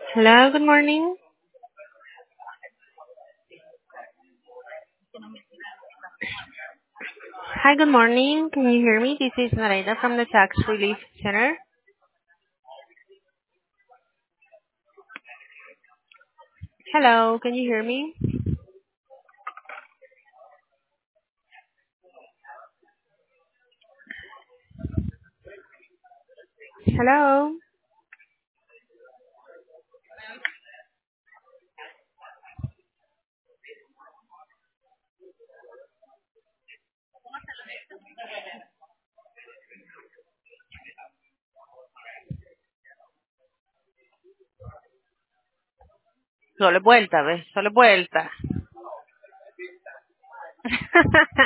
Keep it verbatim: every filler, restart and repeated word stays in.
Hello, good morning. Hi, good morning. Can you hear me? This is Nareda from the Tax Relief Center. Hello, can you hear me? Hello. Solo vuelta, ¿ves? Solo vuelta.